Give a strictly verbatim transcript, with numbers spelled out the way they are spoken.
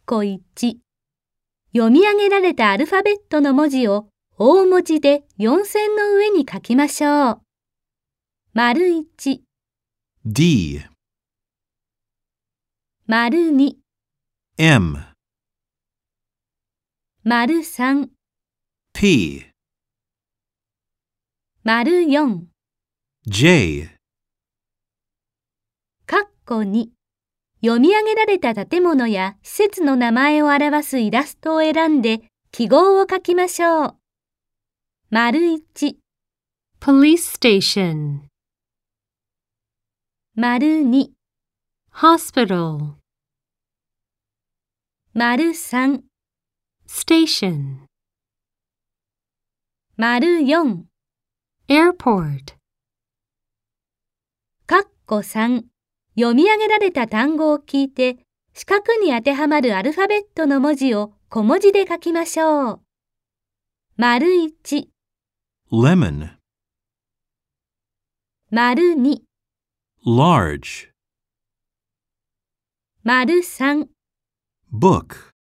こいち、読み上げられたアルファベットの文字を大文字でよん線の上に書きましょう。丸いち、 D, 丸に、 M, 丸さん、 P, 丸よん、 J, カッコに、読み上げられた建物や施設の名前を表すイラストを選んで記号を書きましょう。丸いち、 Police station, 丸に、 hospital, 丸さん、 station, 丸よん、 airport, カッコさん、読み上げられた単語を聞いて、四角に当てはまるアルファベットの文字を小文字で書きましょう。丸いち、 Lemon, 丸に、 Large, 丸さん、 Book.